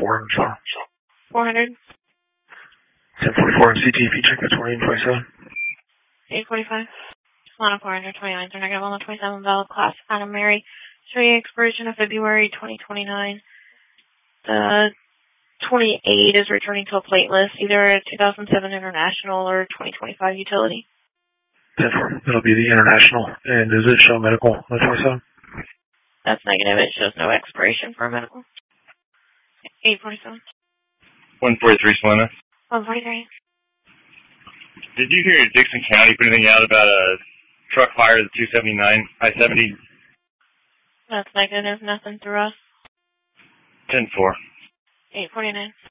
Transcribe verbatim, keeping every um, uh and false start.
forty-four, I'm sorry. four hundred. ten forty-four on C T P, check the twenty and twenty-seven. eight forty-five. Solana four hundred twenty-nine, are negative on the twenty-seven, valid class Adam Mary. three expiration of February twenty twenty-nine. The twenty-eight is returning to a plateless, either a two thousand seven International or twenty twenty-five utility. ten four, it'll be the International. And does it show medical on the twenty-seven? That's negative, it shows no expiration for a medical. eight forty-seven. one forty-three, Solana. one forty-three. Did you hear Dixon County put anything out about a truck fire at the two seventy-nine, I seventy? That's negative, nothing through us. ten four. eight forty-nine.